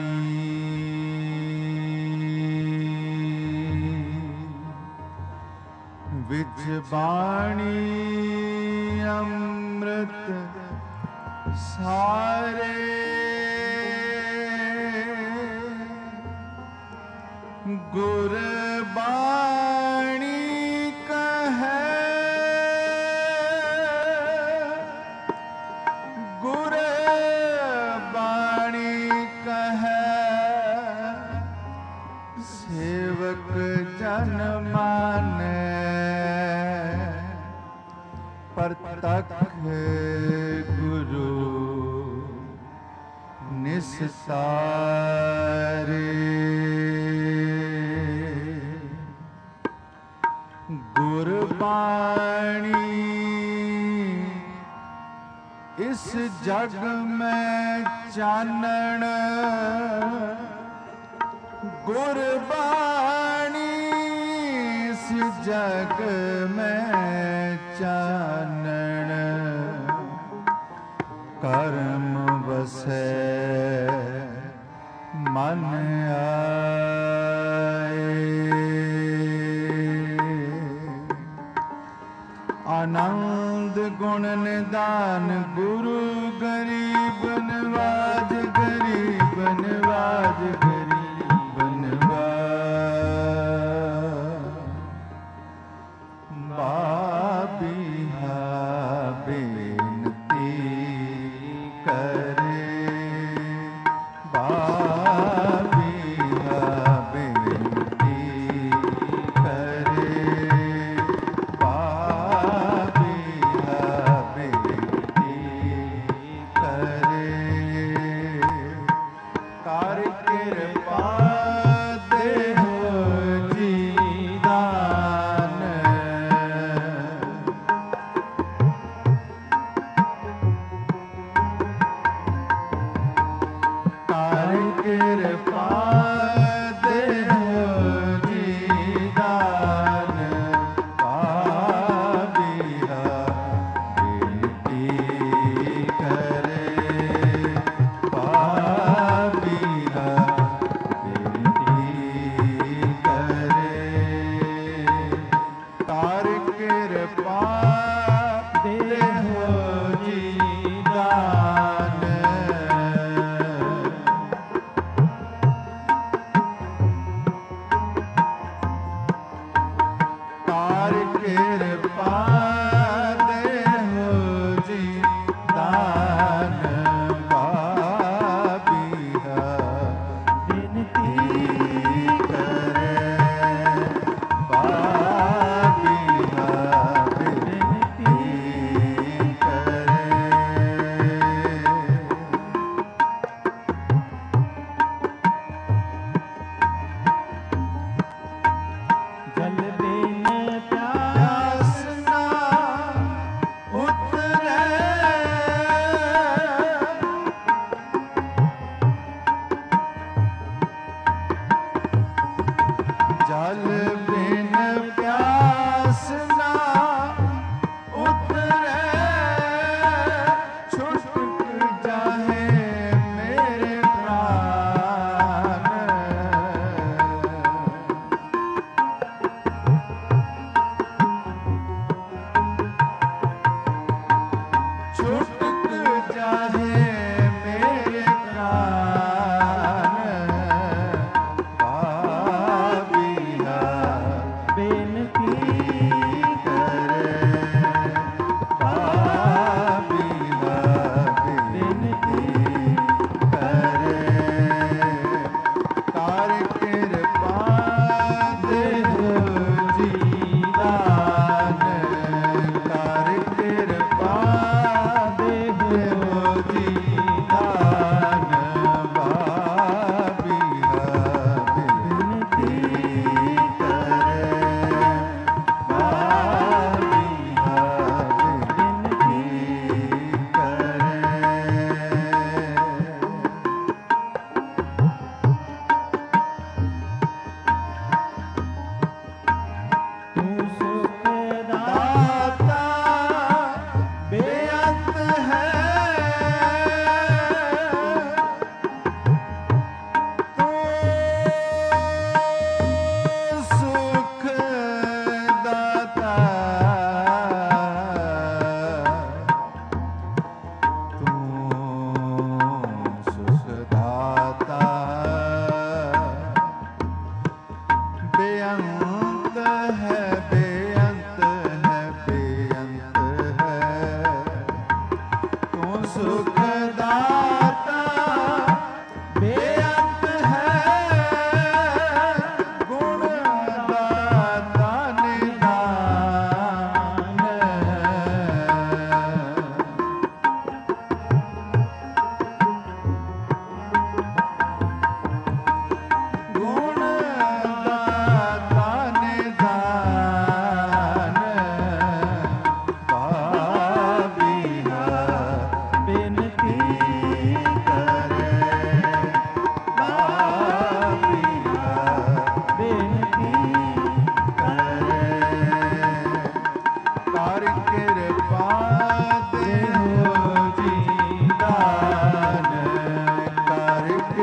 विच बाणी अमृत सारे गुर बाणी कहे गुर बाणी कहे सेवक जन माने परतख गुरु निस्तारे गुरबाणी इस जग में चानण गुरबाणी इस जग में चानण कर्म वसै मन आए आनंद गुण निदान गुरु गरीब नवाज गरीब नवाज गरीब नवाज बाबिहा बेनती करे बाबिहा बेनती करे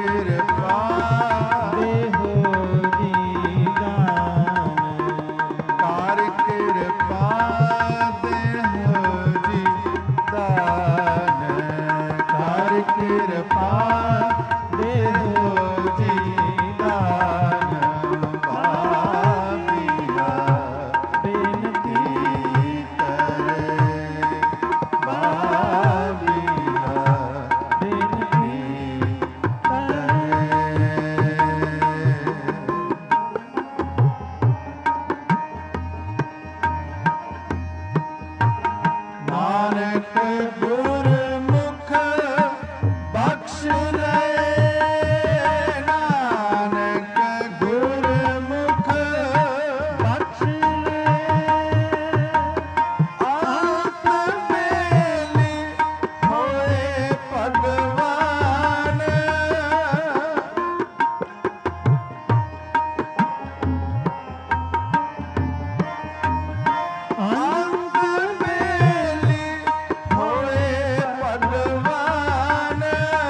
ਕਿਰਪਾ ਦੇਹੋ ਜੀ ਦਾਨ। ਕਰ ਕਿਰਪਾ ਦੇਹੋ ਜੀ ਦਾਨ। ਕਰ ਕਿਰਪਾ ਦੇਹੋ ਜੀ ਦਾਨ। ਬਾਬੀਆ ਬੇਨਤੀ ਕਰੇ ਬਾਬੀਆ ਬੇਨਤੀ ਨਾਨਕ ਗੁਰਮੁਖ ਬਖਸ਼ ਲੈ। ਨਾਨਕ ਗੁਰਮੁਖ ਬਖਸ਼ ਲੈ। ਆਪ ਵੇਲੀ ਹੋਏ ਭਗਵਾਨ। ਅੰਤ ਵੇਲੀ ਹੋਏ ਭਗਵਾਨ।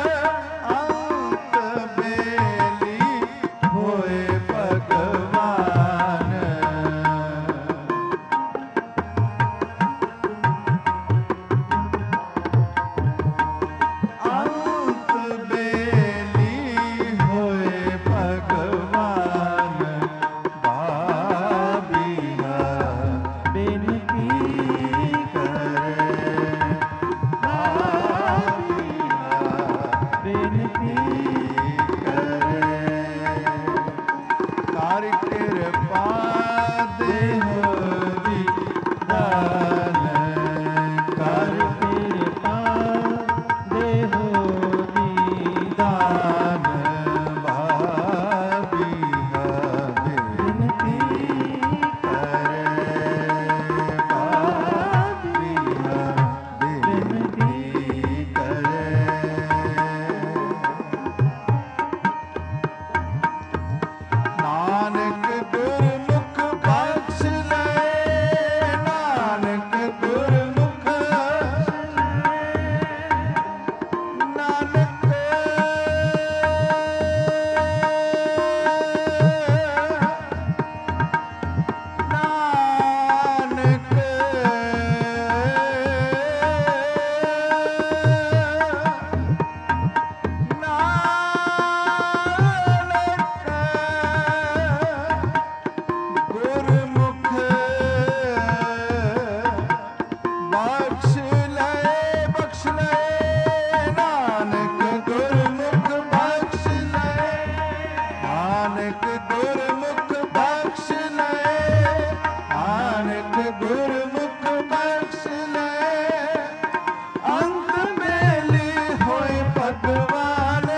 ਅੰਤ ਵੇਲੀ ਹੋਏ ਭਗਵਾਨ। ਅੰਤ ਵੇਲੀ ਹੋਏ ਭਗਵਾਨ। ਬਾਬੀਆ ਬੇਨਤੀ ਕਰੇ ਬਾਬੀਆ ਬੇਨਤੀ ਕਰੇ। ਕਰ ਕਿਰਪਾ ਦੇਹੋ ਜੀ ਦਾਨ। ਕਰ ਕਿਰਪਾ ਦੇਹੋ ਜੀ ਦਾਨ। ਬਾਬੀਆ ਬੇਨਤੀ ਕਰੇ ਬਾਬੀਆ ਬੇਨਤੀ ਕਰੇ। ਨਾਨਕ ਗੁਰਮੁਖ ਬਖਸ਼ ਲੈ। ਨਾਨਕ ਗੁਰਮੁਖ ਨਾਨਕ ਨਾਨਕ ਨਾਨਕ ਗੁਰਮੁਖ ਬਖਸ਼ ਲੈ। ਬਖਸ਼ ਲੈ। ਨਾਨਕ ਗੁਰਮੁਖ ਬਖਸ਼ ਲੈ। ਨਾਨਕ ਗੁਰਮੁਖ ਬਖਸ਼ ਲੈ। ਨਾਨਕ ਗੁਰਮੁਖ ਬਖਸ਼ ਲੈ। ਅੰਤ ਵੇਲੀ ਹੋਏ ਭਗਵਾਨ।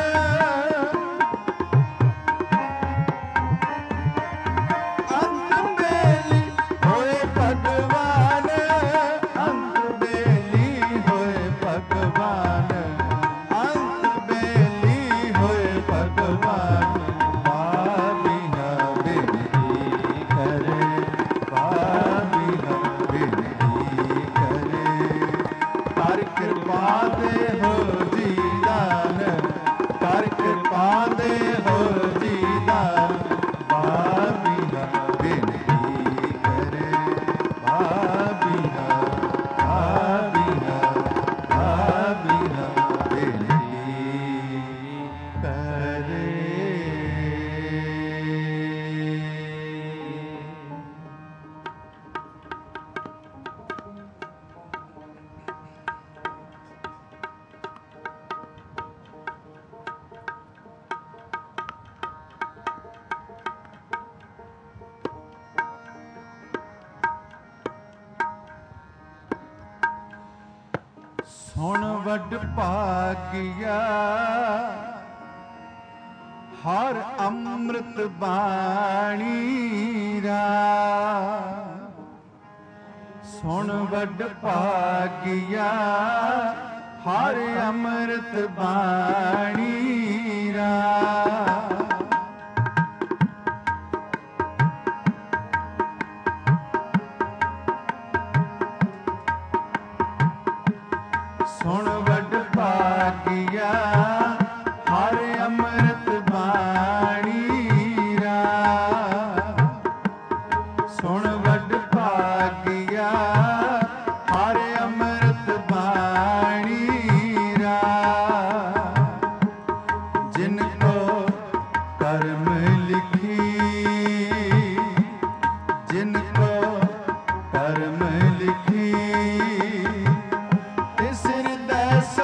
ਅੰਤ ਵੇਲੀ ਹੋਏ ਭਗਵਾਨ। ਅੰਤ ਵੇਲੀ ਹੋਏ ਭਗਵਾਨ। ਅੰਤ ਵੇਲੀ ਹੋਏ ਭਗਵਾਨ। ਬਾਬੀਆ ਬੇਨਤੀ ਕਰੇ ਬਾਬੀਆ ਬੇਨਤੀ ਕਰੇ। ਕਰ ਕਿਰਪਾ ਦੇਹੋ ਜੀ ਦਾਨ। ਕਰ ਕਿਰਪਾ ਦੇਹੋ ਜੀ ਦਾਨ। ਬਾਬੀਆ ਬੇਨਤੀ ਕਰੇ ਬਾਬੀਆ ਬਾਬੀਆ ਬਾਬੀਆ ਬੇਨਤੀ ਕਰੇ। ਸੁਣ ਵੱਡ ਭਾਗਿਆ ਹਰ ਅੰਮ੍ਰਿਤ ਬਾਣੀ ਰਾ। ਸੁਣ ਵੱਡ ਭਾਗਿਆ ਹਰ ਅੰਮ੍ਰਿਤ ਬਾਣੀ ਰਾ। ਸੁਣ ਵੱਡ ਭਾਗਿਆ ਹਰ ਅੰਮ੍ਰਿਤ ਕਰਮ ਲਿਖੀ, ਜਿਨ ਕੋ ਕਰਮ ਲਿਖੀ, ਤਿਸ ਹਿਰਦੈ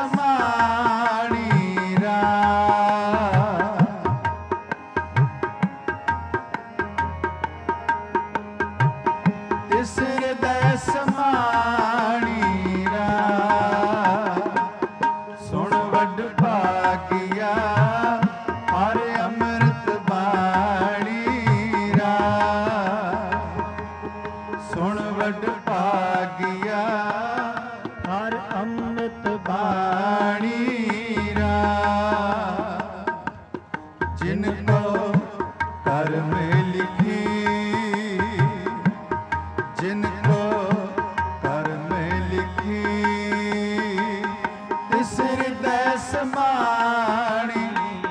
ਸਮਾਣੀ ਰਾਮ। ਤਿਸ ਹਿਰਦੈ ਸਮਾਣੀ ਰਾਮ। ਸੁਣ ਵੱਡ ਭਾਗਿਆ ਹਰ ਅੰਮ੍ਰਿਤ ਬਾਣੀ ਰਾਮ। ਸੁਣ ਵੱਡ ਭਾਗਿਆ ਹਰ ਅੰਮ੍ਰਿਤ ਬਾਣੀ ਰਾਮ। ਜਿਨ ਕੋ ਕਰਮ ਲਿਖੀ, ਜਿਨ ਕੋ ਕਰਮ ਲਿਖੀ, ਤਿਸ ਹਿਰਦੈ ਸਮਾਣੀ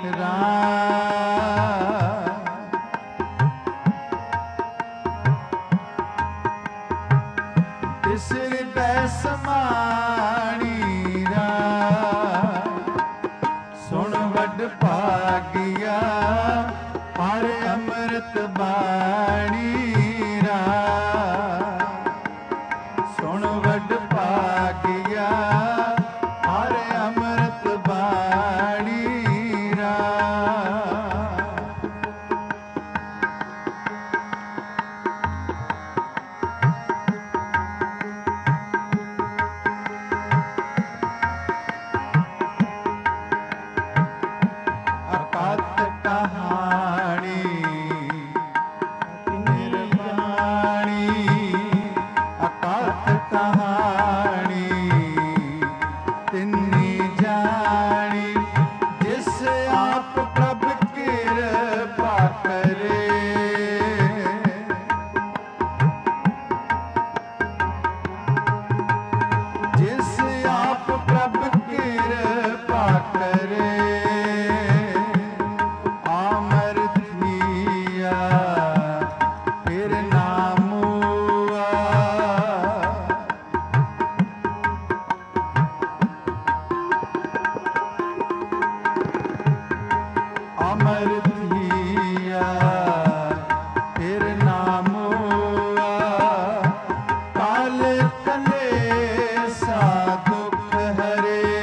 ਰਾਮ। ਤਿਸ ਹਿਰਦੈ ਸਮਾਣੀ ਰਾਮ। ਸੁਣ ਵੱਡ ਭਾਗਿਆ ਹਰ ਅੰਮ੍ਰਿਤ ਬਾਣੀ ਰਾਮ। ਸੁਣ ਵੱਡ ਭਾਗਿਆ ਹਰ ਅੰਮ੍ਰਿਤ ਬਾਣੀ ਰਾਮ। ਅਕਥ ਕਹਾਣੀ ਨਿਰਵਾਣੀ, ਅਕਥ ਕਹਾਣੀ ਤਿੰਨੀ ਜਾਣੀ, ਜਿਸ ਆਪ ਪ੍ਰਭ ਕਿਰਪਾ ਕਰੇ। ਜਿਸ ਆਪ ਪ੍ਰਭ ਕਿਰਪਾ ਕਰੇ, ਆਮਰਥੀਆ ਫਿਰ ਨਾਮੂਆ। ਅਮਰਥੀਆ ਫਿਰ ਨਾਮੂਆ, ਕਾਲ ਕਲੇਸਾ ਦੁਖ ਹਰੇ।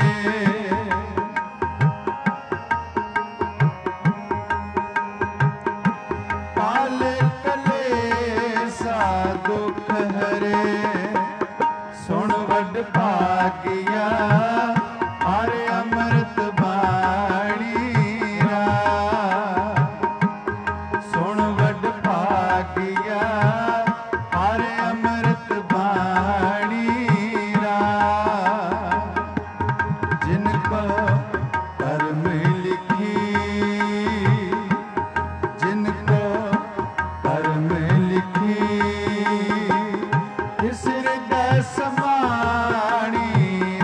ਕਾਲ ਕਲੇਸਾ ਦੁਖ ਹਰੇ। ਸੁਣ ਵੱਡ ਭਾਗਿਆ ਹਰ ਅੰਮ੍ਰਿਤ ਬਾਣੀ ਰਾਮ। ਸੁਣ ਵੱਡ ਭਾਗਿਆ ਹਰ ਅੰਮ੍ਰਿਤ ਬਾਣੀ ਰਾਮ। ਜਿਨ ਕੋ ਕਰਮ ਲਿਖੀ, ਜਿਨ ਕੋ ਕਰਮ ਲਿਖੀ, ਤਿਸ ਹਿਰਦੈ ਸਮਾਣੀ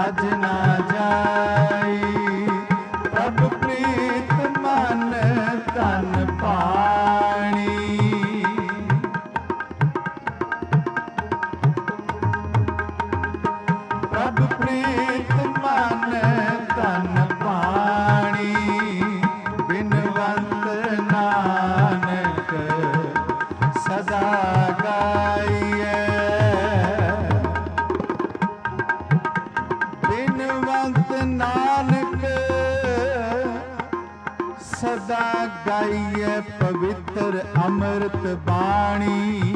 ਤਜ ਨਾ ਜਾਈ। ਪ੍ਰਭ ਪ੍ਰੀਤ ਮਨ ਤਨ ਪਾਣੀ। ਪ੍ਰਭ ਪ੍ਰੀਤ ਮਨ ਤਨ ਪਾਣੀ। ਬਿਨਵੰਤ ਨਾਨਕ ਸਦਾ ਗਾਈਐ। ਬਿਨਵੰਤ ਨਾਨਕ ਸਦਾ ਗਾਈਐ। ਪਵਿੱਤਰ ਅੰਮ੍ਰਿਤ ਬਾਣੀ।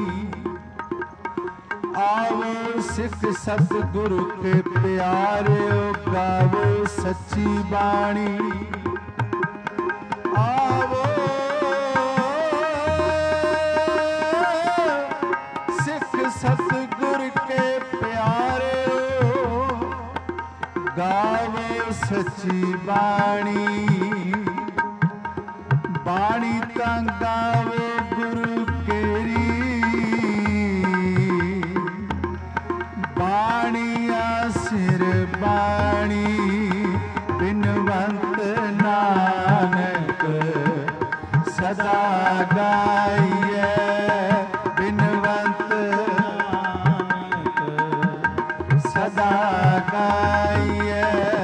ਆਵੋ ਸਿੱਖ ਸਤਿਗੁਰੂ ਕੇ ਪਿਆਰਿਓ ਗਾਵੋ ਸੱਚੀ ਬਾਣੀ। ਆਵੋ ਸਿੱਖ ਸਤਿਗੁਰ ਕੇ ਪਿਆਰਿਓ ਗਾਵੋ ਸੱਚੀ ਬਾਣੀ। ਬਾਣੀ ਤਾਂ ਗਾਵੋ ਗੁਰੂ ਕੇਰੀ। ਬਾਣੀਆ ਸਿਰ ਬਾਣੀ। ਬਿਨਵੰਤ ਨਾਨਕ ਸਦਾ ਗਾਈਐ। ਬਿਨਵੰਤ ਨਾਨਕ ਸਦਾ ਗਾਈਐ।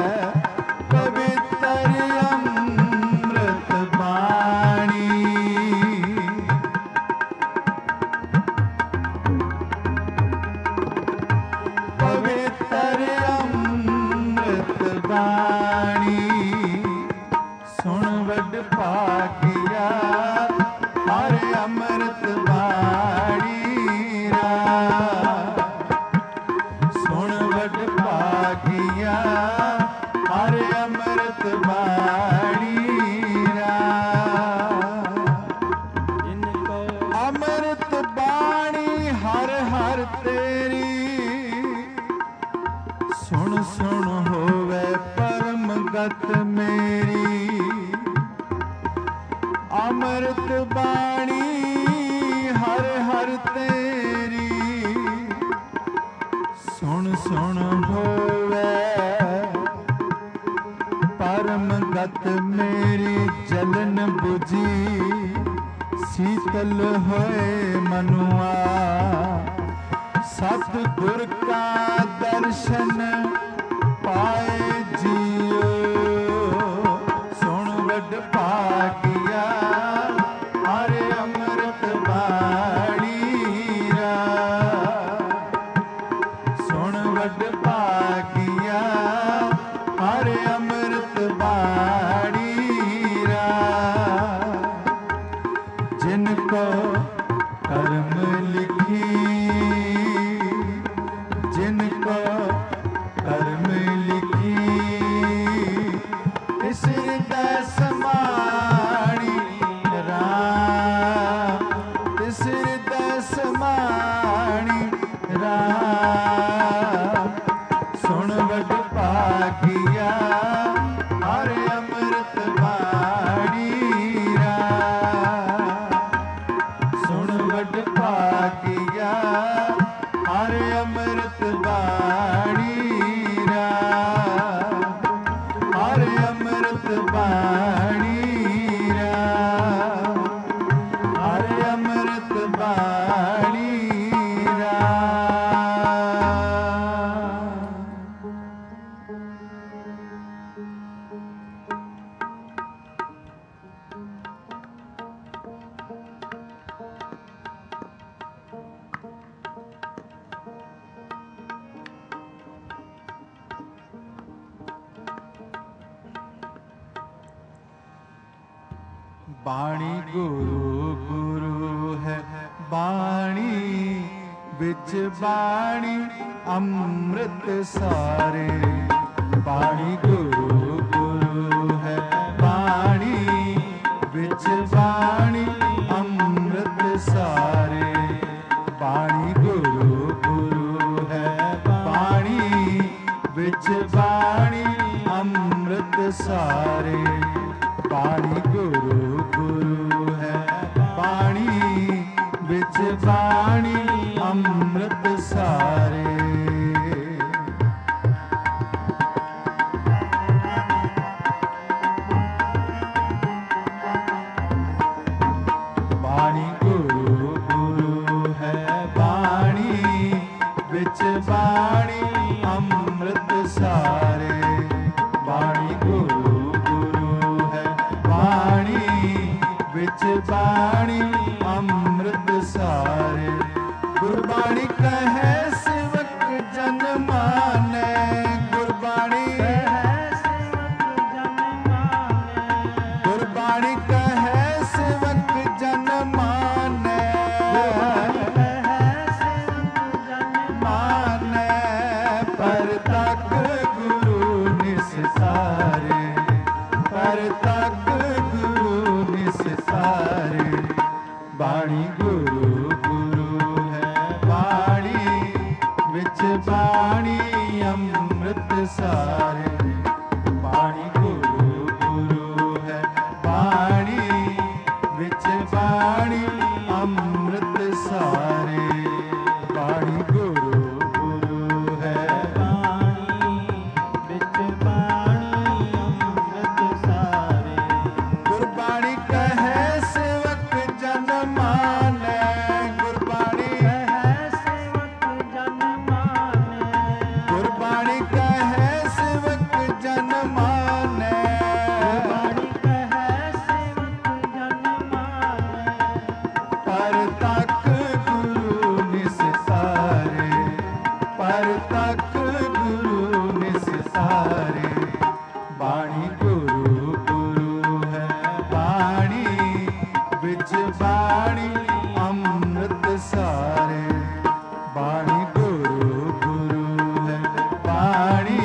ਪਵਿੱਤਰ ਅੰਮ੍ਰਿਤ ਬਾਣੀ। ਪਵਿੱਤਰ ਅੰਮ੍ਰਿਤ ਬਾਣੀ। ਸੁਣ ਵੱਡ ਭਾਗਿਆ ਹਰ ਅੰਮ੍ਰਿਤ ਬਾਣੀ ਰਾ। ਸੁਣ ਵੱਡ ਭਾਗਿਆ ਹਰ ਅੰਮ੍ਰਿਤ ਬਾਣੀ ਰਾ। ਅੰਮ੍ਰਿਤ ਬਾਣੀ ਹਰ ਹਰ ਤੇਰੀ। ਸੁਣ ਸੁਣ ਹੋਵੇ ਪਰਮ ਗਤ ਮੇਰੀ। ਅੰਮ੍ਰਿਤ ਬਾਣੀ ਹਰ ਹਰ ਤੇਰੀ। ਸੁਣ ਸੁਣ ਹੋਵੇ ਪਰਮ ਗਤ ਮੇਰੀ। ਜਲਨ ਬੁਝੀ ਸੀਤਲ ਹੋਏ ਮਨੁਆ। ਸਤਿਗੁਰ ਕਾ ਦਰਸ਼ਨ ਪਾਏ ਜੀਓ। ਸੁਣ ਵੱਡ ਭਾਗਿਆ ਹਰ ਅੰਮ੍ਰਿਤ ਬਾਣੀ ਰਾ। ਸੁਣ ਵੱਡ ਭਾਗਿਆ ਹਰ ਅੰਮ੍ਰਿਤ ਬਾਣੀ ਰਾ। ਜਿਨ ਕੋ ਕਰਮ ਲਿਖੀ। ਜਿਨ ਕੋ ਕਰਮ ਲਿਖੀ। ਇਸ ਹਿਰਦੈ ਸਮਾਣੀ ਰਾਮ। ਇਸ ਹਿਰਦੈ ਸਮਾਣੀ ਰਾਮ। ਸੁਣ ਵੱਡ ਭਾਗਿਆ ਹਰ ਅੰਮ੍ਰਿਤ ਬਾਣੀ ਰਾਮ। ਸੁਣ ਵੱਡ ਭਾਗਿਆ ਹਰ ਅੰਮ੍ਰਿਤ ਬਾਣੀ ਰਾਮ। ਹਰ ਅੰਮ੍ਰਿਤ ਬਾਣੀ ਰਾਮ। ਹਰ ਅੰਮ੍ਰਿਤ ਬਾਣੀ ਰਾਮ। ਬਾਣੀ ਗੁਰੂ ਗੁਰੂ ਹੈ ਬਾਣੀ ਵਿੱਚ ਬਾਣੀ ਅੰਮ੍ਰਿਤ ਸਾਰੇ। ਬਾਣੀ ਗੁਰੂ ਗੁਰੂ ਹੈ ਬਾਣੀ ਵਿੱਚ ਬਾਣੀ ਅੰਮ੍ਰਿਤ ਸਾਰੇ। ਬਾਣੀ ਗੁਰੂ ਗੁਰੂ ਹੈ ਬਾਣੀ ਵਿੱਚ ਬਾਣੀ ਅੰਮ੍ਰਿਤ ਸਾਰੇ। ਬਾਣੀ ਗੁਰੂ ਗੁਰੂ ਹੈ ਬਾਣੀ ਵਿੱਚ ਬਾਣੀ ਅੰਮ੍ਰਿਤ ਸਾਰੇ। ਨਿਸਤਾਰੇ, ਪਰ ਤੱਕ ਗੁਰੂ ਨਿਸਤਾਰੇ। ਬਾਣੀ ਗੁਰੂ ਗੁਰੂ ਹੈ ਬਾਣੀ, ਵਿੱਚ ਬਾਣੀ ਅੰਮ੍ਰਿਤ ਸਾਰੇ। ਬਾਣੀ ਗੁਰੂ ਗੁਰੂ ਹੈ ਬਾਣੀ, ਵਿੱਚ ਬਾਣੀ ਅੰਮ੍ਰਿਤ ਸਾਰੇ। ਬਾਣੀ ਗੁਰੂ ਗੁਰੂ ਹੈ ਬਾਣੀ, ਵਿੱਚ ਬਾਣੀ ਅੰਮ੍ਰਿਤ ਸਾਰੇ। ਗੁਰਬਾਣੀ ਕਹੈ ਸੇਵਕ ਜਨ ਮਾਨੈ, ਗੁਰਬਾਣੀ ਕਹੈ ਸੇਵਕ ਜਨ ਮਾਨੈ। ਗੁਰਬਾਣੀ ਕਹੈ ਸੇਵਕ ਜਨ ਮਾਨੈ। ਗੁਰਬਾਣੀ ਕਹੈ ਸੇਵਕ ਜਨ ਮਾਨੈ। ਪਰ ਤੱਕ ਗੁਰੂ ਨਿਸਤਾਰੇ, ਪਰ ਤੱਕ ਗੁਰੂ ਨਿਸਤਾਰੇ। ਬਾਣੀ ਗੁਰੂ ਗੁਰੂ ਹੈ ਬਾਣੀ, ਵਿੱਚ ਬਾਣੀ ਅੰਮ੍ਰਿਤ ਸਾਰੇ। ਬਾਣੀ ਗੁਰੂ ਗੁਰੂ ਹੈ ਬਾਣੀ,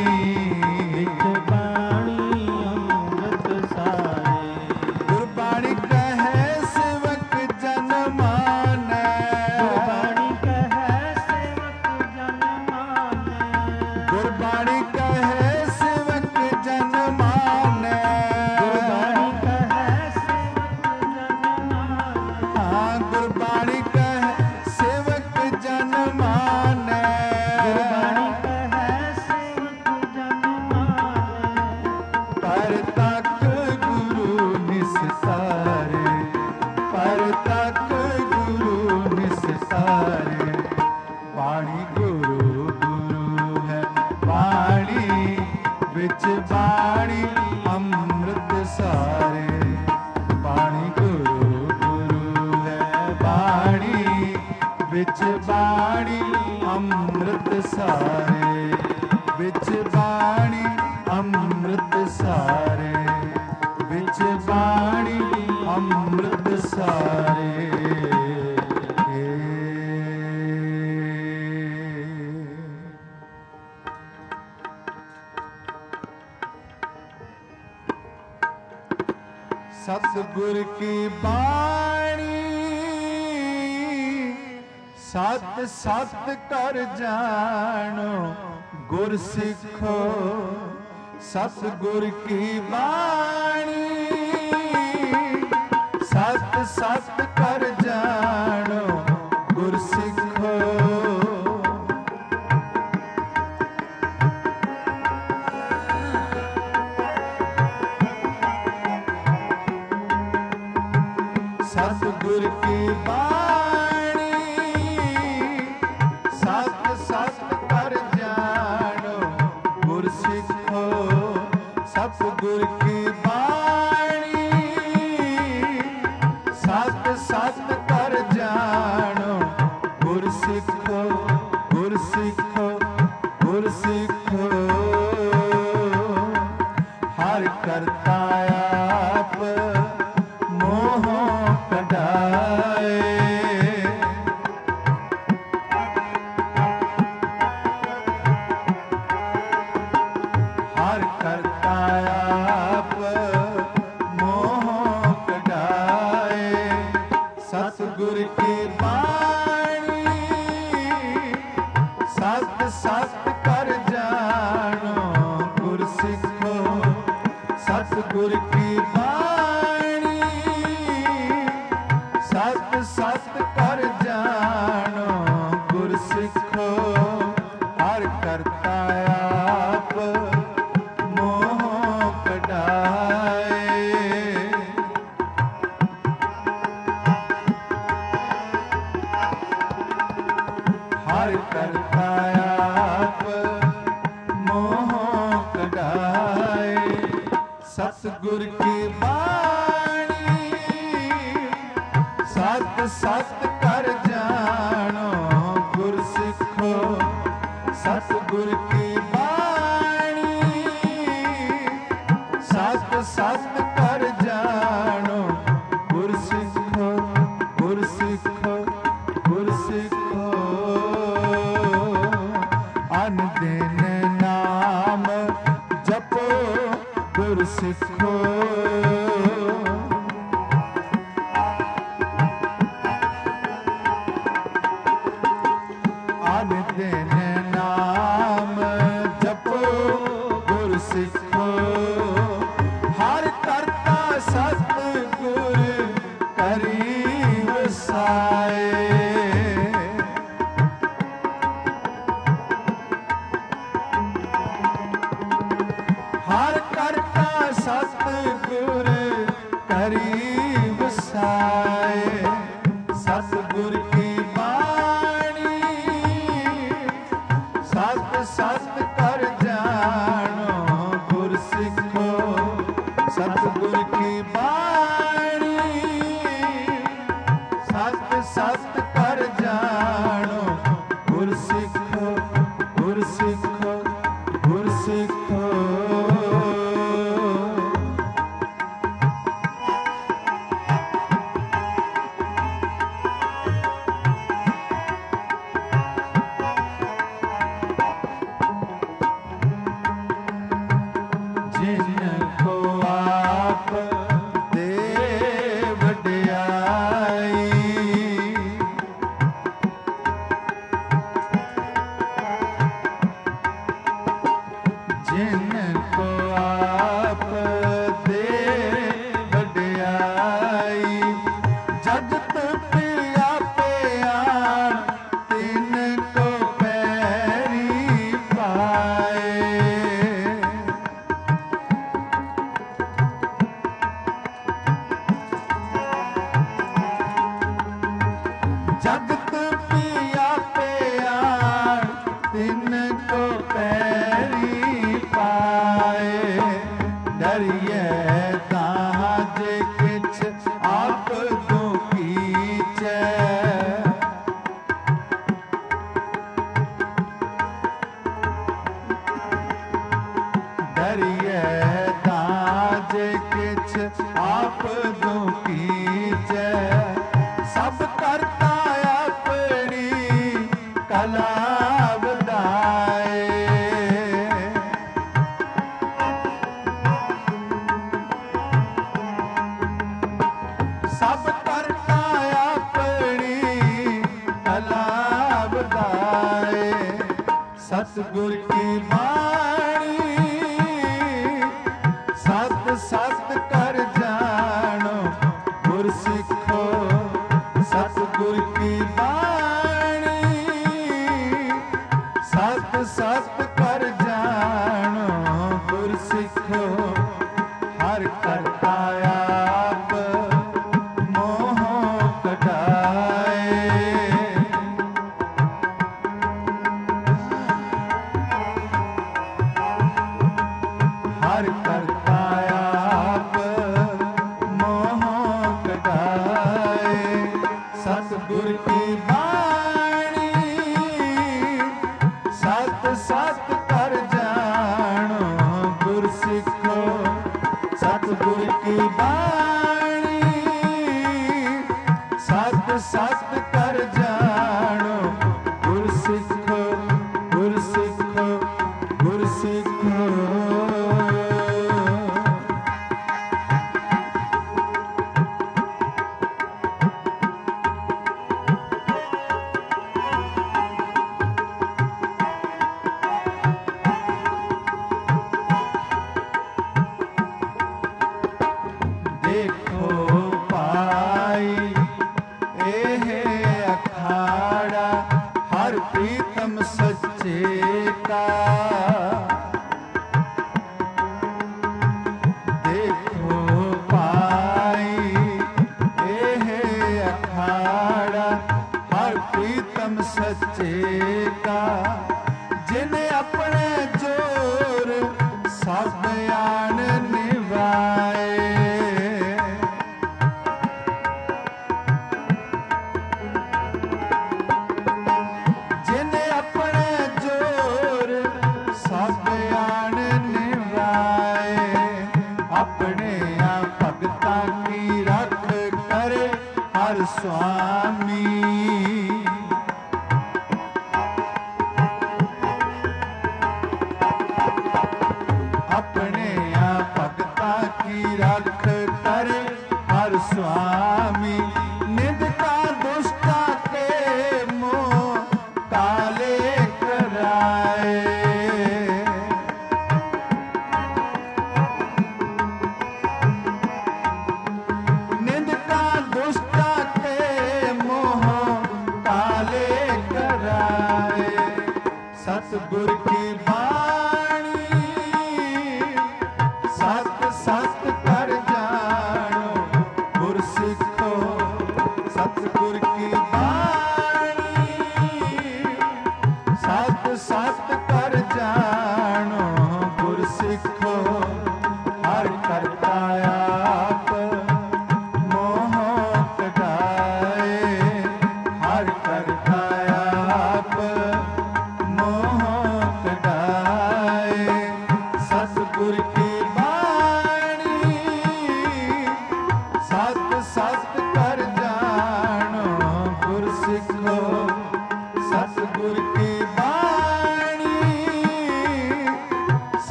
ਵਿੱਚ ਬਾਣੀ ਅੰਮ੍ਰਿਤ ਸਾਰੇ। ਗੁਰਬਾਣੀ ਕਹੈ ਸੇਵਕ ਜਨ ਮਾਨੈ। ਗੁਰਬਾਣੀ ਕਹੈ ਸੇਵਕ ਜਨ ਮਾਨੈ। ਗੁਰਬਾਣੀ ਕਹੈ ਸੇਵਕ ਜਨ ਮਾਨੈ। ਗੁਰਬਾਣੀ ਕਹੈ ਸੇਵਕ ਜਨ ਮਾਨੈ। ਹਾਂ ਗੁਰਬਾਣੀ ਕਹੈ ਸੇਵਕ ਜਨ ਮਾਨੈ। ਗੁਰਬਾਣੀ ਕਹੈ ਸੇਵਕ ਜਨ ਮਾਨੈ। ਪਰ ਤੱਕ ਗੁਰੂ ਨਿਸਤਾਰੇ, ਪਰ ਤੱਕ ਗੁਰੂ ਨਿਸਤਾਰੇ। ਬਾਣੀ ਗੁਰੂ ਗੁਰੂ ਹੈ ਬਾਣੀ, ਵਿੱਚ ਬਾਣੀ ਅੰਮ੍ਰਿਤ ਸਾਰੇ। ਬਾਣੀ ਗੁਰੂ ਗੁਰੂ ਹੈ ਬਾਣੀ, ਵਿੱਚ ਬਾਣੀ ਅੰਮ੍ਰਿਤ ਸਾਰੇ। ਵਿੱਚ ਬਾਣੀ ਅੰਮ੍ਰਿਤ ਸਾਰੇ, ਵਿੱਚ ਬਾਣੀ ਅੰਮ੍ਰਿਤ ਸਾਰੇ। ਸਤਿਗੁਰ ਕੀ ਬਾਣੀ, ਸਤ ਸਤ ਕਰ ਜਾਣੋ ਗੁਰ ਸਿੱਖੋ। ਸਤਿਗੁਰ ਕੀ ਬਾਣੀ, ਸਤ ਸਤ ਕਰ ਜਾਣੋ ਗੁਰ ਸਿੱਖੋ। ਸਤਿਗੁਰ ਕੀ ਬਾਣੀ, ਸਤ ਸਤ ਕਰ ਜਾਣੋ ਗੁਰ ਸਿੱਖੋ। ਸਤਿਗੁਰ ਕੀ ਬਾਣੀ, ਸਤ ਸਤ ਕਰ ਜਾਣੋ ਗੁਰ ਸਿੱਖੋ। ਗੁਰ ਸਿੱਖੋ, ਗੁਰ ਸਿੱਖੋ। ਹਰ ਕਰਤਾ ਆਪ ਮੋਹ ਕਢਾਏ। ਹਰ ਕਰਤਾ ਆਪ ਮੋਹ ਕਢਾਏ। ਸਤਿਗੁਰ ਕੀ ਬਾਣੀ, ਸਤ ਸਤ ਕਰ ਜਾਣੋ ਗੁਰ ਸਿੱਖੋ। ਸਤਿਗੁਰ ਕੀ ਬਾਣੀ, ਸਤ ਸਤ ਕਰ ਜਾਣੋ ਗੁਰ ਸਿੱਖੋ। ਹਰ ਕਰਤਾ ਆਪ ਮੋਹ ਕਢਾਏ। ਹਰ ਕਰਤਾ ਆਪ ਮੋਹ ਕਢਾਏ। ਸਤਿਗੁਰ ਕੀ ਬਾਣੀ, ਸਤ ਸਤ ਕਰ ਜਾਣੋ ਗੁਰ ਸਿੱਖੋ। ਸਤਿਗੁਰ ਕੀ ਬਾਣੀ, ਸਤ ਸਤ ਕਰ ਜਾਣੋ ਗੁਰ ਸਿੱਖੋ। ਗੁਰ ਸਿੱਖੋ, ਗੁਰ ਸਿੱਖੋ। ਅਨ ਦਿਨ ਨਾਮ ਜਪੋ सिखो आद दिन नाम जपो गुर सिखो हर करता सतगुर करी वसाए हर करता सतगुर करी वसाए सतगुर की बाणी सत सत कर जानो गुर सिखो सतगुर की बाणी सत सत कर जानो गुर सिखो गुर सिखो गुर सिखो जिनको आप दे वड्याई जिनको आप दे वड्याई जगत पिया प्यार तिनको पैरी पाए जगत पिया प्यार तिनको पैरी पाए डरिए ताज किछ आप दुखीचै डरिए ताज किछ आप दुखीचै सब करता अपनी कला बदाए सब करता अपनी कला बदाए सतगुर की बाणी सत सत कर जानो गुर सिखो सतगुर की बाणी सत सत कर जानो गुर सिखो हर करता आप मोह कटाए हर करता आप मोह कटाए सतगुर की बाणी सत सत कर जानो गुर सिखो सतगुर की बाणी सत सत कर जानो गुर सिखो गुर सिखो गुर सिखो देखो पाई एह अखाड़ा हर प्रीतम सच्चे का देखो पाई एह अखाड़ा हर प्रीतम सच्चे का जिन्हें अपने जोर सब आन निभाए जिन्हें अपने जोर सब आन निभाए अपने भगता की रख करे हर स्वामी अपने भगता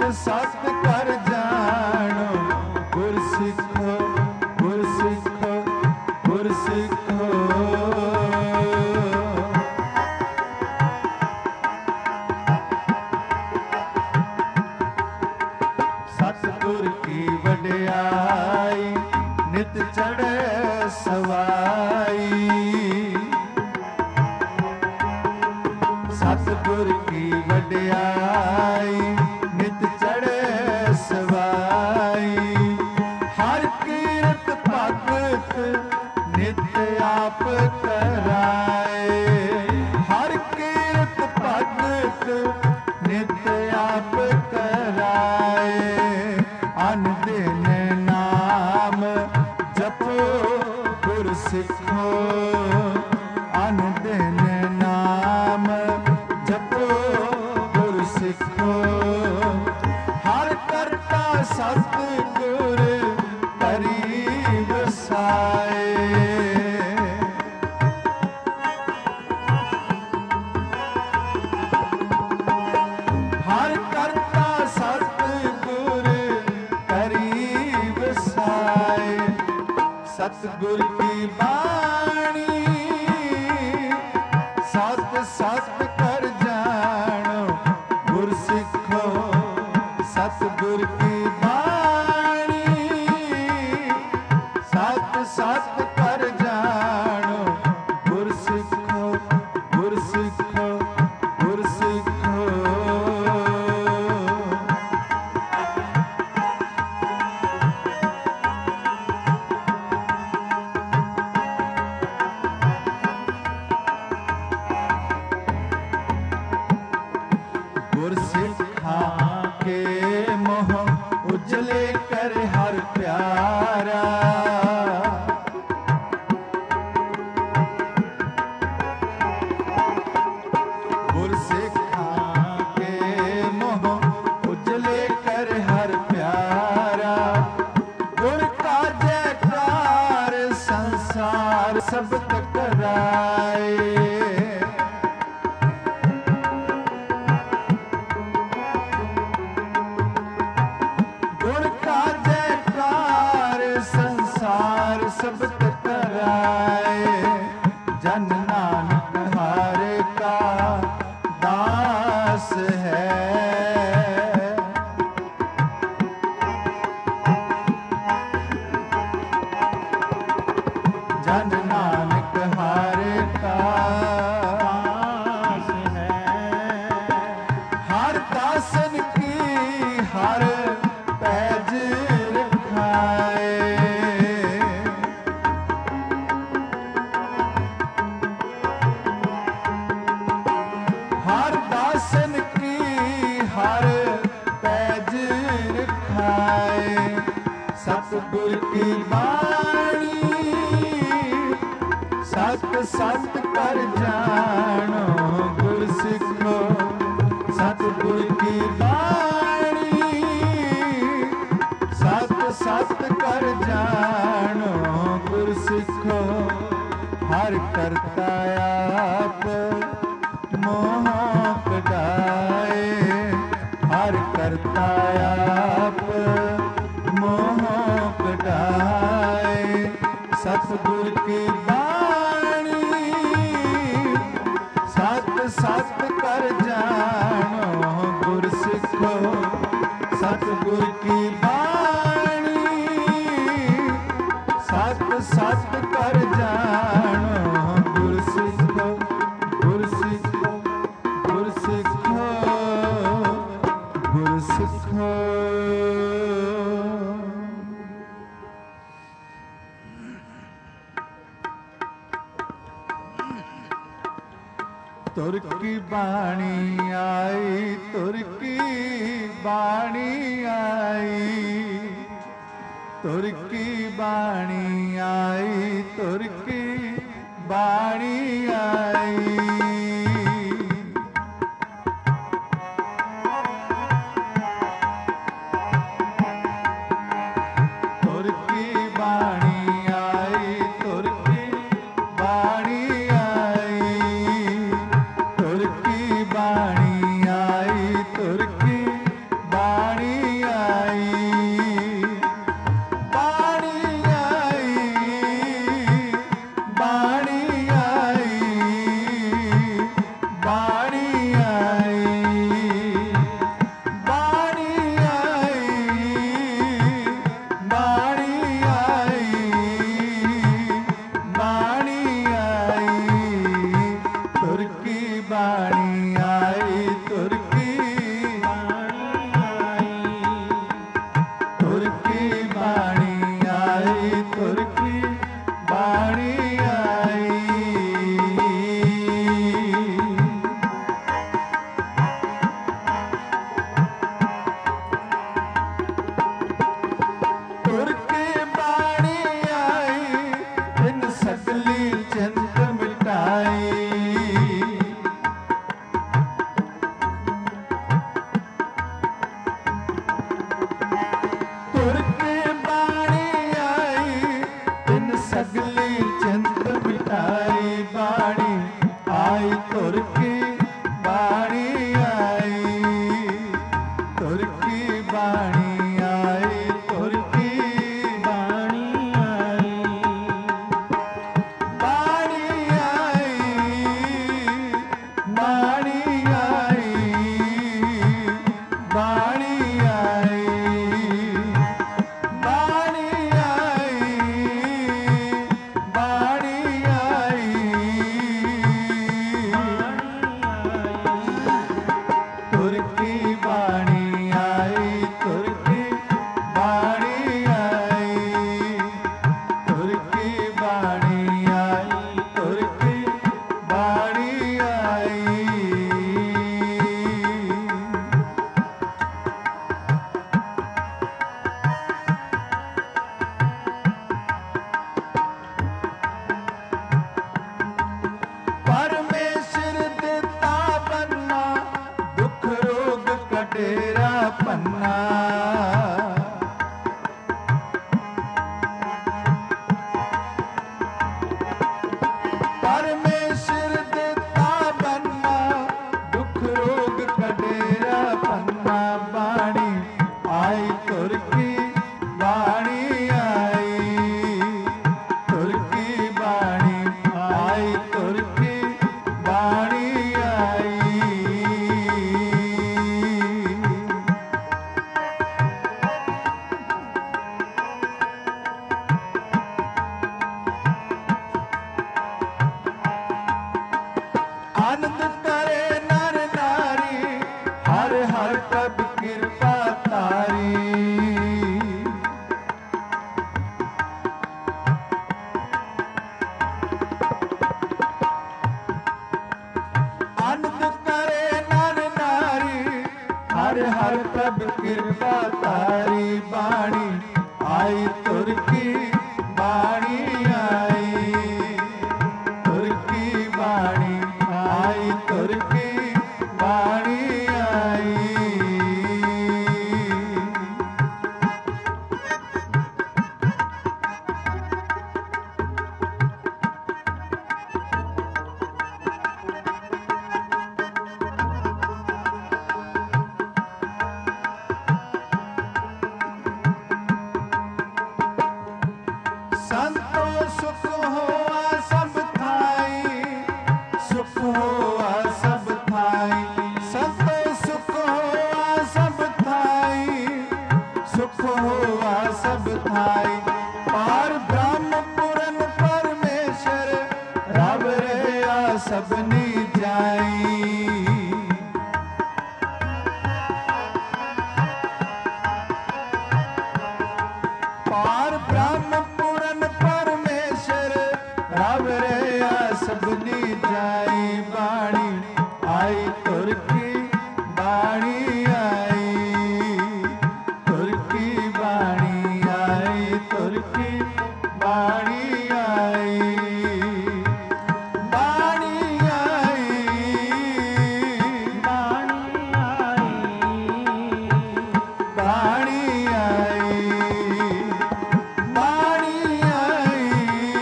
ਸਤ ਕਰ ਜਾਣੋ, ਗੁਰ ਸਿੱਖੋ, ਗੁਰ ਸਿੱਖੋ, ਗੁਰ ਸਿੱਖੋ। ਸਤਿਗੁਰ ਕੀ ਵਡਿਆਈ ਨਿਤ ਚੜ੍ਹੇ ਸਵਾਈ। ਸਤਿਗੁਰ ਕੀ ਵਡਿਆਈ ਨਿਤ ਚੜ੍ਹੇ ਸਵਾਈ। ਹਰ ਕੀਰਤ ਭਗਤ ਨਿਤ ਆਪ ਕਰਾਏ। ਹਰ ਕੀਰਤ ਭਗਤ ਨਿਤ ਆਪ ਕਰਾਏ। ਅਨ ਦਿਨ ਨਾਮ ਜਪੋ ਗੁਰ ਸਿੱਖੋ। ਅਨ ਦਿਨ ਨਾਮ ਜਪੋ ਗੁਰ ਸਿੱਖੋ। ਹਰ ਕਰਤਾ ਸਤਿਗੁਰ ਕਰੀ ਵਸਾਏ। ਹਰ ਕਰਤਾ ਸਤਿਗੁਰ ਕਰੀ ਵਸਾਏ। ਸਤਿਗੁਰ ਕੀ ਬਾਣੀ ਸਤ ਸਤ ਕਰ ਜਾਣੋ, ਗੁਰ ਸਿੱਖੋ। ਸਤਿਗੁਰ ਕੀ ਬਾਣੀ ਸਤ ਸਤ ਕਰ ਜਾਣੋ, ਗੁਰ ਸਿੱਖੋ, ਗੁਰ ਸਿੱਖੋ, ਗੁਰ ਸਿੱਖੋ। ਗੁਰ ਸਿੱਖਾਂ ਕੇ ਮੋਹ ਉਜਲੇ ਕਰ ਹਰ ਪਿਆਰਾ। ਗੁਰ ਸਿੱਖਾਂ ਕੇ ਮੋਹ ਉਜਲੇ ਕਰ ਹਰ ਪਿਆਰਾ। ਗੁਰ ਕਾ ਜੈਕਾਰ ਸੰਸਾਰ ਸਭ ਟਕਰਾਏ। ਗੁਰ ਕਾ ਜੈਕਾਰ ਸੰਸਾਰ ਸਭ ਟਕਰਾਏ। ਜਨ ਨਾਨਕ ਹਰਿ ਕਾ ਦਾਸ ਹੈ। ਜਨ ਨਾਨਕ ਹਰਿ ਕਾ ਦਾਸ ਹੈ। ਹਰ ਦਾਸਨ ਕੀ ਹਰ ਪੈਜ ਰਖਾਏ। ਹਰ ਦਾਸਨ ਕੀ ਹਰ ਪੈਜ ਰਖਾਏ। ਸਤਿਗੁਰ ਕੀ ਬਾਣੀ ਸਤ ਸਤ ਕਰ ਜਾਣੋ, ਗੁਰ ਸਿੱਖੋ। ਸਤਿਗੁਰ ਕੀ ਬਾਣੀ ਸਤ ਸਤ ਕਰ ਜਾਣੋ, ਗੁਰ ਸਿੱਖੋ। ਹਰ ਕਰਤਾ ਆਪ ਮੋਹ ਕਢਾਏ। ਹਰ ਕਰਤਾ ਆਪ ਮੋਹ ਕਢਾਏ। ਸਤਿਗੁਰ ਕੀ ਬਾਣੀ ਸਤ ਸਤ ਕਰ ਜਾਣੋ, ਗੁਰ ਸਿੱਖੋ। ਸਤਿਗੁਰ ਕੀ ਬਾਣੀ ਸਤ ਸਤ ਕਰ ਜਾਣੋ, ਗੁਰ ਸਿੱਖੋ, ਗੁਰ ਸਿੱਖੋ, ਗੁਰ ਸਿੱਖੋ, ਗੁਰ ਸਿੱਖੋ। ਤੁਰ ਕੀ ਬਾਣੀ ਆਈ, ਤੁਰ ਕੀ ਬਾਣੀ ਆਈ। ਤੁਰ ਕੀ ਬਾਣੀ ਆਈ, ਤੁਰ ਕੀ ਬਾਣੀ ਆਈ। ਤੁਰ ਕੀ ਬਾਣੀ ਆਈ, ਤੁਰ ਕੀ ਬਾਣੀ ਆਈ। ਤੁਰ ਕੀ ਬਾਣੀ ਆਈ, ਤੁਰ ਕੀ ਬਾਣੀ कडेरा पन्ना। परमेश्वर देता बनना दुख रोग कडेरा पन्ना। बाणी आई तुर की बाणी आई, तुर की बाणी आई, तुर की बाणी आई। आनंद करे नर नारी हर हर कब कृपा तारी। आनंद करे नर नारी हर हर कब कृपा तारी। बाणी आई तुर की बाणी आई, तुर की बाणी आई, तुर की बाणी आई। संतो सुख होआ सब थाई, सुख होआ सब थाई। संतो सुख होआ सब थाई, सुख होआ सब थाई। पार ब्रह्म पुरन परमेश्वर रब रया सबनी जाई। पार ब्रह्म पुरन परमेश्वर रब रया सबनी जाई। बाणी आई तुर की बाणी आई, तुर की बाणी आई, तुर की बाणी आई। बाणी आई, बाणी आई, बाणी आई, बाणी आई,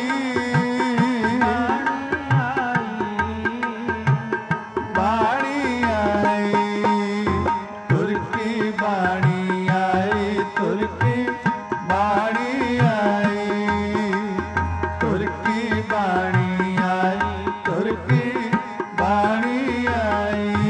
बाणी आई। तुर की बाणी आई, तुर की बाणी आई, तुर की बाणी आई, तुर की बाणी आई।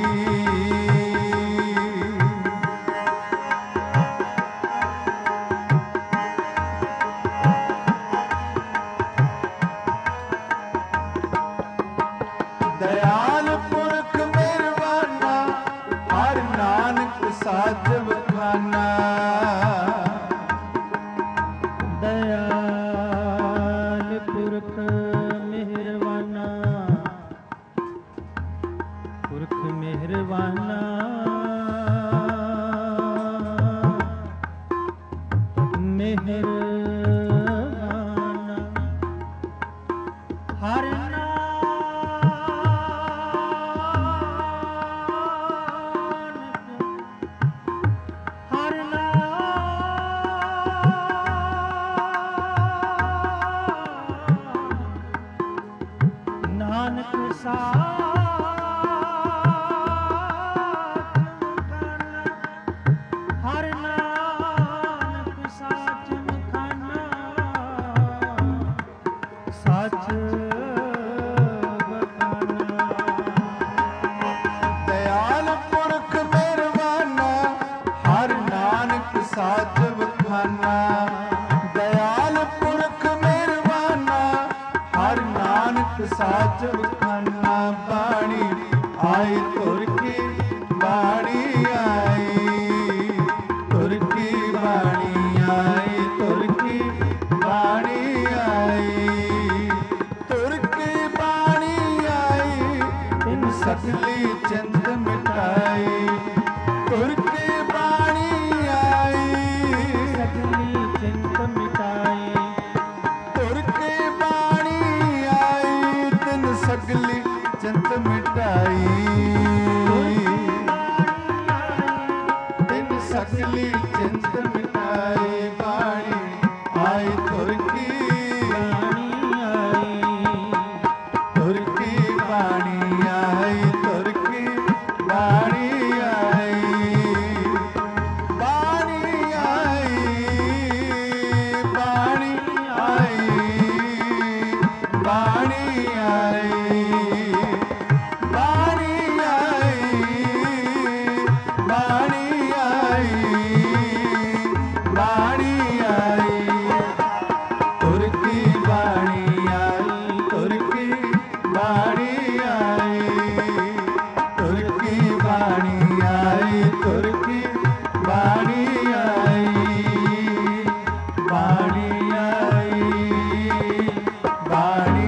दयाल पुरख मेहरबाना हर नानक साजब खाना। दयाल पुरख मेहरबाना, पुरख मेहरबाना। मेहरबाना हर नानक हर नानक साच मखाना, साच बखाना। दयाल पुरख मेहरबाना हर नानक साजब खाना। दयाल पुरख मेहरबाना हर नानक साजब खाना। बाणी आई तुर की बाणी आई, तुर की बाणी आई, तुर की बाणी आई, तुर की बाणी आई। इन सकली चंद मिटाई, तुर की बाणी आई, सकली चिंत मिटाई। तुर की बाणी आई। तिन सकली चिंत मिटाई बाणी आई तुर की तुर की बाणी आई तुर की बाणी आई बाणी आई बाणी आई बाणी आई बाणी आई बाणी आई बाणी आई तुर की बाणी आई तुर की बाणी आई तुर की बाणी आई तुर की बाणी आई बाणी आई बाणी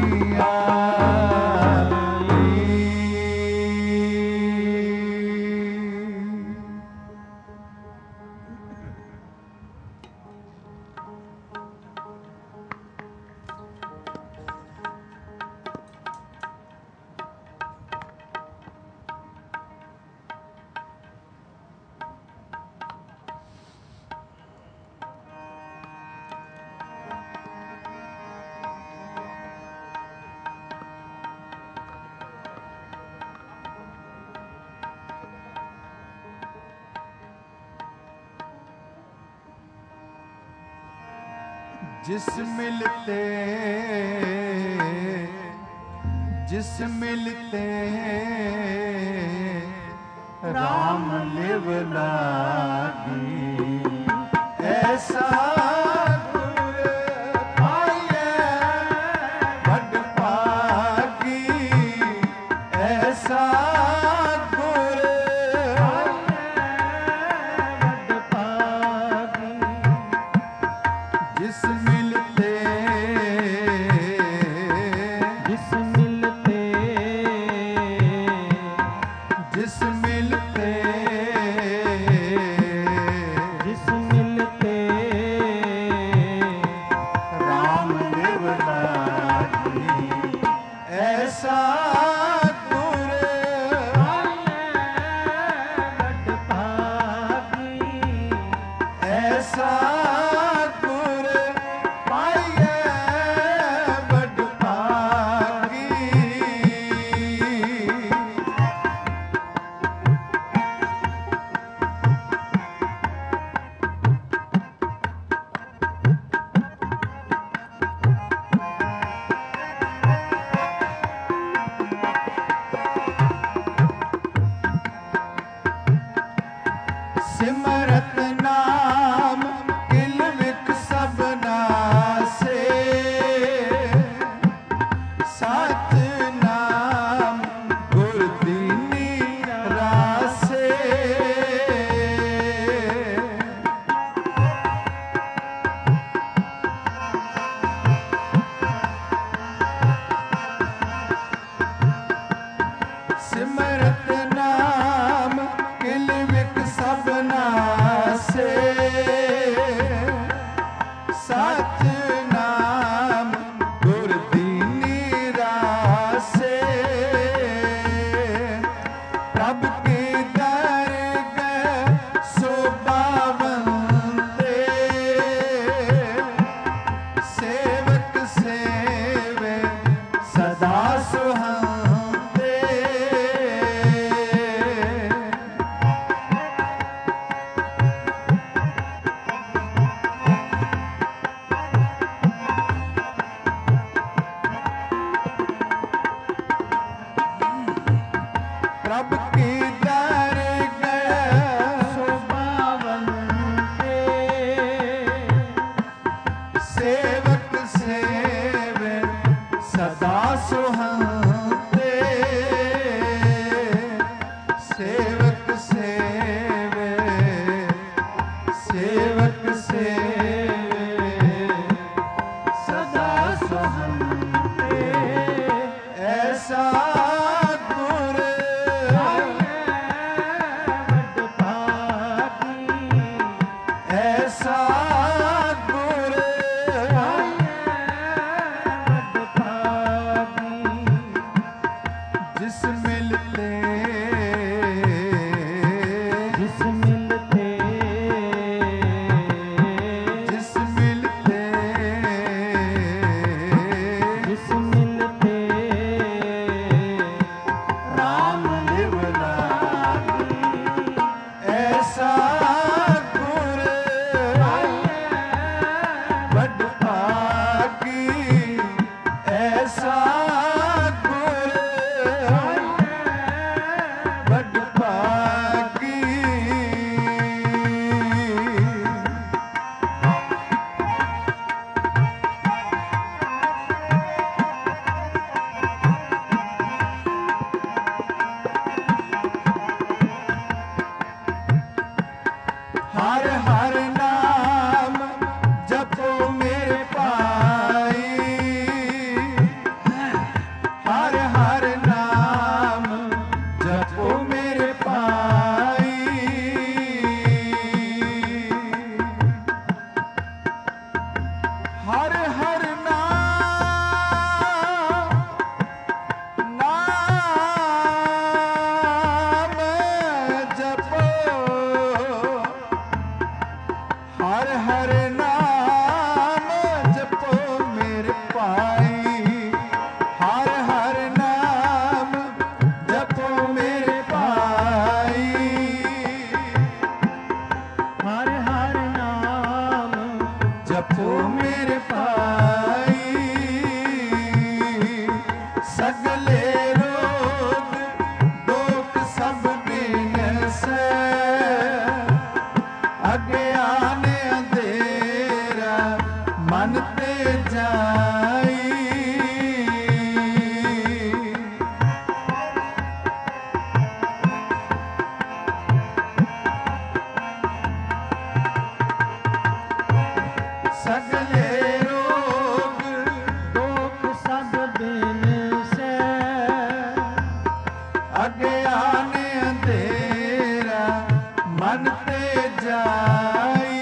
जिस मिलते राम लिव लागी ऐसा गुर पाइए बड़ पागी ऐसा गुर बड़ पागी जिस मिलते जिस मिलते जिस मिलते जिस मिलते राम लिव लागी ऐसा गुर बड़ भागी ऐसा गुर पाइए बड़ भागी सिमरत नाम किलविक सबना से सत नाम गुरदीनी रासे सिमरत नाम किलविक सबना ਹਰ ਹਰ ਨਾਮ ਜਪੋ ਮੇਰੇ ਭਾਈ, ਹਰ ਹਰ ਨਾਮ ਜਪੋ ਮੇਰੇ ਭਾਈ, ਹਰ ਹਰ ਨਾਮ ਜਪੋ, ਹਰ ਹਰ ਨਾਮ ਜਪੋ ਮੇਰੇ ਭਾਈ, ਹਰ ਹਰ ਨਾਮ ਜਪੋ ਮੇਰੇ ਭਾਈ, ਹਰ ਹਰ ਨਾਮ ਜਪੋ ਮੇਰੇ ਭਾਈ, ਸਗਲੇ ਰੋਗ ਦੋਖ ਸਭ ਬਿਨਸੈ, ਅਗਿਆਨ ਅੰਧੇਰਾ ਮਨ ਤੇ ਜਾਈ, ਸਗਲੇ ਰੋਗ ਦੋਖ ਸਭ ਬਿਨਸੈ, ਅਗਿਆਨ ਅੰਧੇਰਾ ਮਨ ਤੇ ਜਾਈ,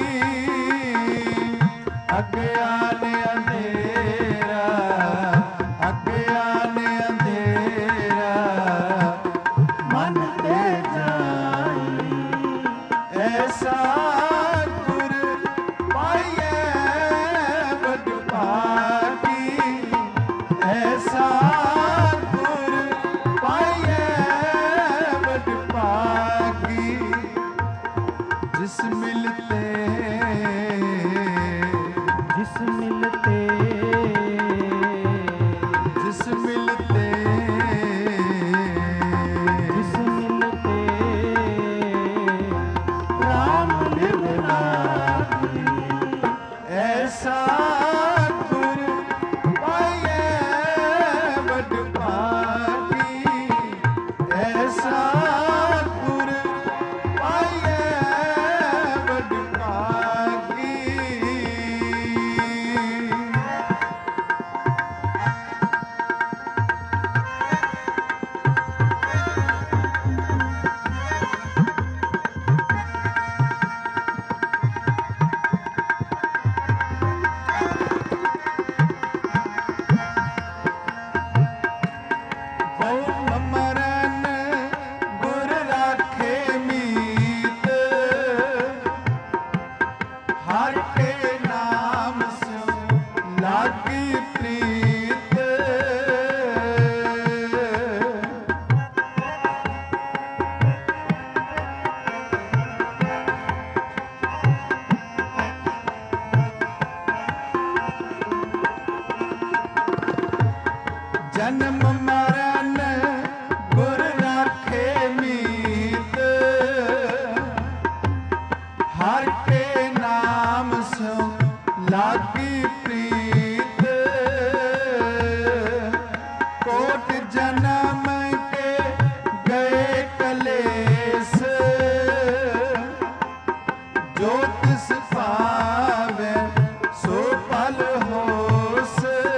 ਅਗਿਆਨ ਅੰਧੇਰਾ, ਅਗਿਆਨ ਅੰਧੇਰਾ ਮਨ ਤੇ ਜਾਈ, ਐਸਾ ਗੁਰ ਪਾਈਐ ਵਡ ਭਾਗੀ, ਐਸਾ ਗੁਰ ਪਾਈਐ ਵਡ ਭਾਗੀ, ਜਿਸ ਮਿਲਤੇ ਜਿਸ ਮਿਲਤੇ ਜਿਸ ਮਿਲਤੇ ਜਿਸ ਮਿਲਤੇ ਰਾਮ ਨਿਵ ਲਾਗੀ, ਐਸਾ ਗੁਰ ਪਾਈਐ ਵਡ ਭਾਗੀ, ਐਸਾ ਗੁਰ ਪਾਈਐ ਵਡ ਭਾਗੀ, ਬਹੁ ਮਰਨ ਗੁਰ ਰਾਖੇ ਮੀਤ, ਹਰ ਕੇ ਨਾਮ ਸਿਉ ਲਾਗੀ ਪ੍ਰੀਤ, ਜਨਮ ਮਰਨ ਗੁਰ ਰਾਖੇ ਮੀਤ, ਹਰ ਕੇ ਨਾਮ ਸਿਉ ਲਾਗੀ ਪ੍ਰੀਤ, ਕੋਟ ਜਨਮ ਕੇ ਗਏ ਕਲੇਸ, ਜੋ ਤਿਸ ਪਾਵੈ ਸੋ ਪਲ ਹੋਸ,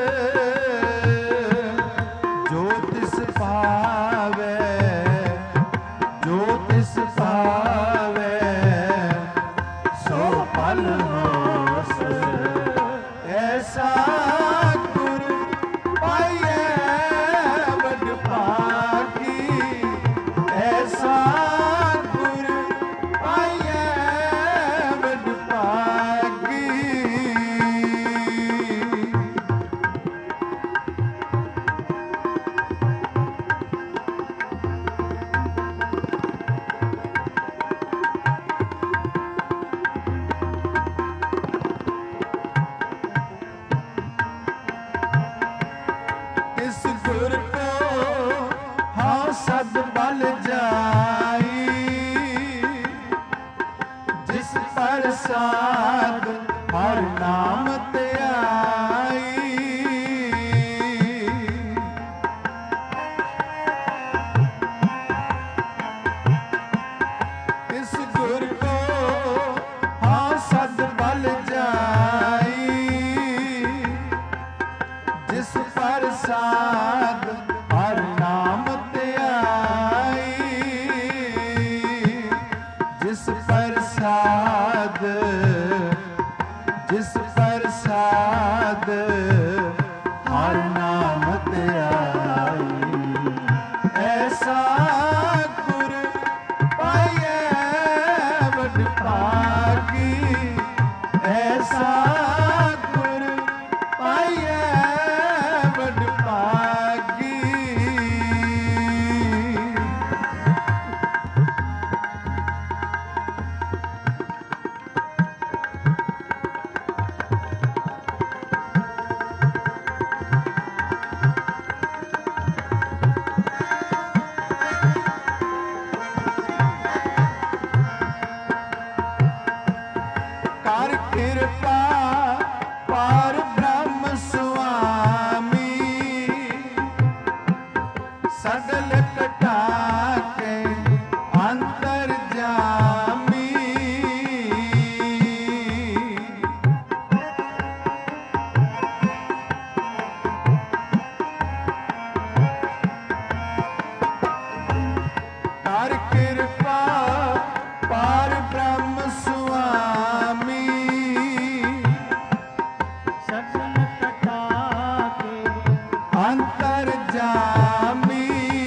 ਜੋ ਤਿਸ ਪਾਵੈ, ਜੋ ਤਿਸ ਪਾਵੈ ਸੋ ਪਲ ਹੋਸ, ਐਸਾ ਗੁਰ ਪਾਈਐ ਵਡ ਭਾਗੀ, ਐਸਾ ਗੁਰ ਪਾਈਐ ਵਡ ਭਾਗੀ, ਇਸ ਗੁਰ ਕੋ ਹਾਂ ਸਦ ਬਲ ਜਾਈ, ਜਿਸ ਪ੍ਰਸਾਦ ਹਰ ਨਾਮ ਧਿਆਈ, ਇਸ ਗੁਰ ਕੋ ਪ੍ਰਸਾਦ ਜਿਸ ਪ੍ਰਸਾਦ ਹਰ ਨਾਮ ਧਿਆਈ ਐਸਾ ਗੁਰ ਪਾਈਐ ਵਡ ਭਾਗੀ ਐਸਾ ਗੁਰ ਪਾਈਐ ਵਡ ਭਾਗੀ ਕਰ ਕਿਰਪਾ ਪਾਰ ਬ੍ਰਹਮ ਸੁਆਮੀ ਸਗਲ ਕਟਾ ਕੇ ਅੰਤਰ ਜਾਮੀ ਕਰ ਕਿਰਪਾ ਪਾਰ ਬ੍ਰਹਮ ਸੁਆਮੀ ਸਗਲ ਕਟਾ ਕੇ ਅੰਤਰ ਜਾਮੀ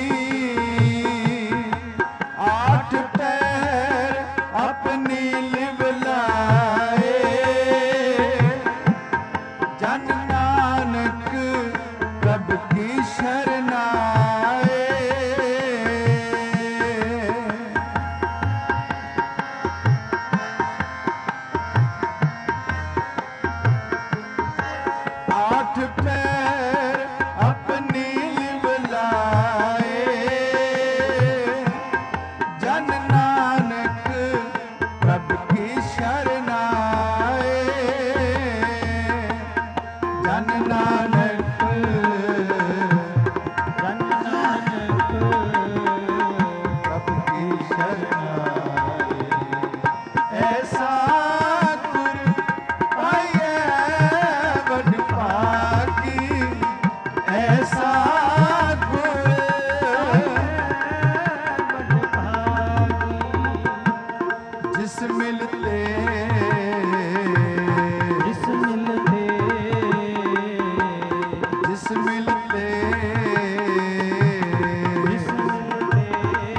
ਆਠ ਪਹਿਰ ਆਪਣੀ ਲਿਵ ਲਾਏ ਜਨ ਨਾਨਕ ਪ੍ਰਭ ਕੀ ਸ਼ਰਨਾਏ आठ पैर अपनी लिव लाए जन नानक प्रभ की शरनाए जन नानक प्रभ की शरनाए ऐसा गुर पाइए वड भागी ऐसा गुर ਵਡ ਭਾਗੀ जिस मिलते ਜਿਸ ਮਿਲਤੇ जिस मिलते ਜਿਸ ਮਿਲਤੇ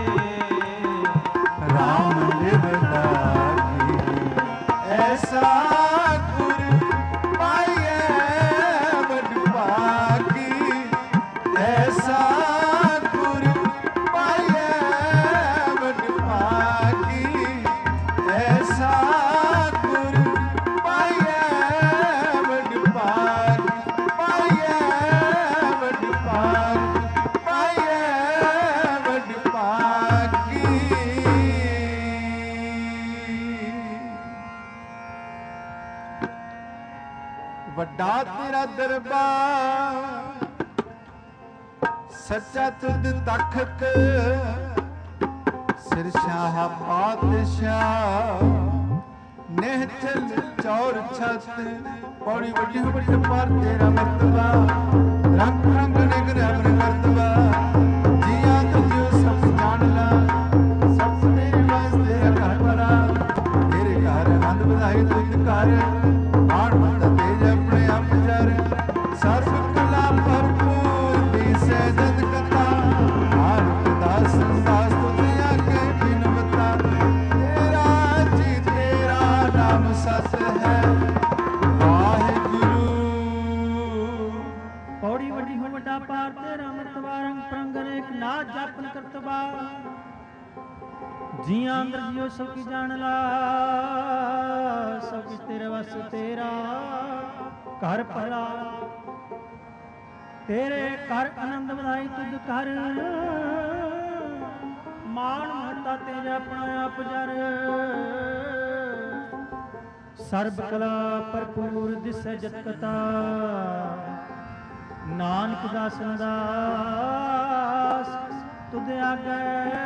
राम लिव लागी ऐसा गुर पाइए वड भागी ऐसा गुर पाइए वड भागी ऐसा गुर पाइए वड भागी पाइए वड भागी पाइए वड भागी ਵੱਡਾ ਤੇਰਾ ਦਰਬਾਰ ਸੱਚਾ ਤੁਧ ਤਖਤ ਸਿਰ ਸ਼ਾਹ ਪਾਤਸ਼ਾਹ ਨਿਹਚਲ ਚੌਰ ਛਤ ਪੌੜੀ ਵੱਡੀ ਹੋ ਵੱਡੀ ਪਰ ਤੇਰਾ ਮਰਤਬਾ ਰੰਗ ਰੰਗ ਨਿਗਰ ਅਮਰ ਕਰਤਬਾ ਜੀਆਂ ਤੁਝੋ ਸਭ ਜਾਣ ਲਾ ਸਭ ਤੇਰੇ ਵਾਸਤੇ ਘਰ ਭਰਾ ਤੇਰੇ ਘਰ ਆਨੰਦ ਵਧਾਈ ਤੁਧ ਘਰ ਆਣ ਮਤ ਤੇਜ ਆਪਣੇ ਆਪ ਜਰ ਸਰਬ ਕਲਾ ਭਰਪੂਰ ਦੀ ਸਹਿਜਤ ਕਥਾ ਆਰਤ ਦਾਸ ਦਾਸ ਤੁਝੇ ਆਗੇ ਬਿਨਵਤਾ ਤੇਰਾ ਜੀ ਤੇਰਾ ਨਾਮ ਸਤ ਹੈ ਵਾਹਿਗੁਰੂ ਪੌੜੀ ਵੱਡੀ ਹੋ ਵੱਡਾ ਪਾਰ ਤੇਰਾ ਮਰਤਬਾ ਰੰਗ ਪ੍ਰੰਗ ਅਨੇਕ ਨਾ ਜਾਪਨ ਕਰਤਬਾ ਜੀਆਂ ਅੰਦਰ ਜਿਉ ਸਭ ਕੀ ਜਾਣ ਲਾ ਸਭ ਕੁਛ ਤੇਰੇ ਵਸ ਤੇਰਾ ਘਰ ਭਲਾ ਤੇਰੇ ਘਰ ਆਨੰਦ ਵਧਾਈ ਤੁਧ ਕਰ ਮਾਣ ਮਹਤਾ ਤੇਜ ਆਪਣਾ ਆਪ ਜਰ ਸਰਬ ਕਲਾ ਭਰਪੂਰ ਦਿਸੈ ਜਤ ਕਤਾ ਨਾਨਕ ਦਾਸਨ ਦਾਸ ਤੁਧ ਆਗੇ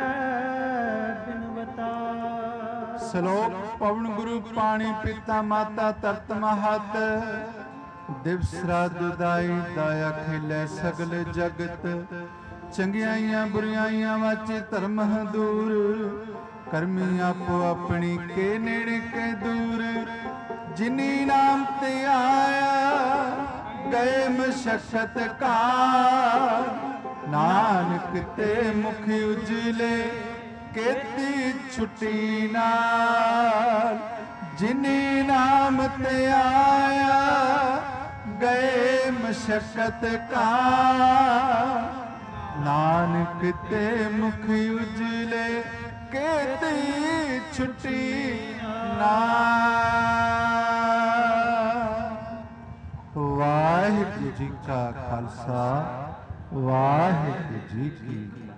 ਬਿਨਵਤਾ ਸ਼ਲੋਕ ਪਵਨ ਗੁਰੂ ਪਾਣੀ ਪਿਤਾ ਮਾਤਾ ਤਰਤ ਮਹਤ ਦਿਵਸ ਰਾਤ ਦੁਦਾਈ ਦਾਇਆ ਖਿਲੇ ਸਗਲ ਜਗਤ ਚੰਗਿਆਈਆਂ ਬੁਰੀਆਈਆਂ ਵਾਚੇ ਧਰਮ ਦੂਰ ਕਰਮੀ ਆਪੋ ਆਪਣੀ ਕੇ ਨੇੜੇ ਕੇ ਦੂਰ, ਜਿਨੀ ਨਾਮ ਤੇ ਆਇਆ ਗਏ ਮਸ਼ਕਤ ਕਾਰ। ਨਾਨਕ ਤੇ ਮੁਖ ਉਜਲੇ ਕੀਤੀ ਛੁੱਟੀ ਨਾਲ, ਜਿਨੀ ਨਾਮ ਤੇ ਆਇਆ ਗਏ ਮਸ਼ਕਤ ਕਾਰ। ਨਾਨਕ ਤੇ ਮੁਖ ਉਜਲੇ ਕੀਤੀ ਛੁੱਟੀ ਨਾਲ। ਵਾਹਿਗੁਰੂ ਜੀ ਕਾ ਖਾਲਸਾ, ਵਾਹਿਗੁਰੂ ਜੀ ਕੀ